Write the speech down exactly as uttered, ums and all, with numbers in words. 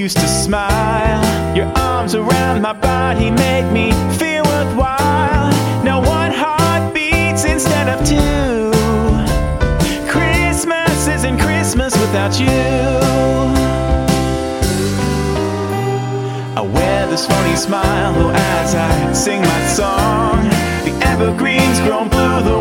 used to smile. Your arms around my body made me feel worthwhile. Now one heart beats instead of two. Christmas isn't Christmas without you. I wear this funny smile as I sing my song. The evergreens grown blue, the